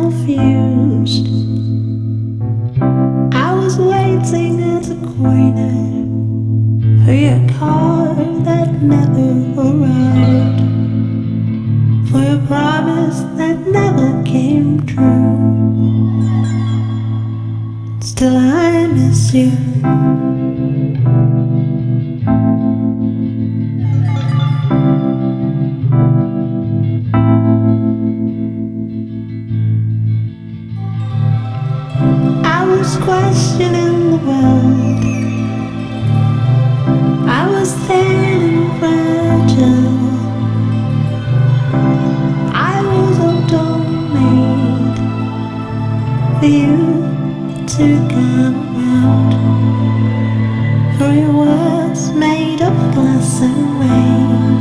confused. I was waiting at the corner for your car that never arrived, for your promise that never came true. Still I miss you. I was questioning the world. I was thin and fragile. I was all doll-made for you to come around. For your words made of glass and rain.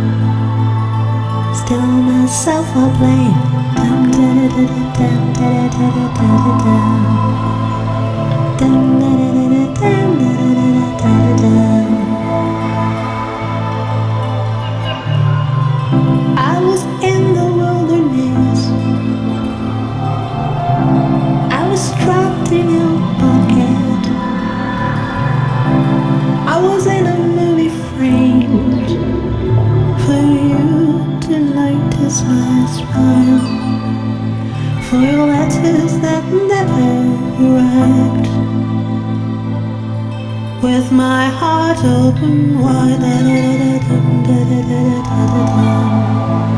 Still myself I blame. Dum da da da da da da da da da da. Dum da da da da da da da da da. I was in the wilderness. I was trapped in your pocket. I was in a movie framed for you to notice my smile, for your letters that never arrived, with my heart open wide.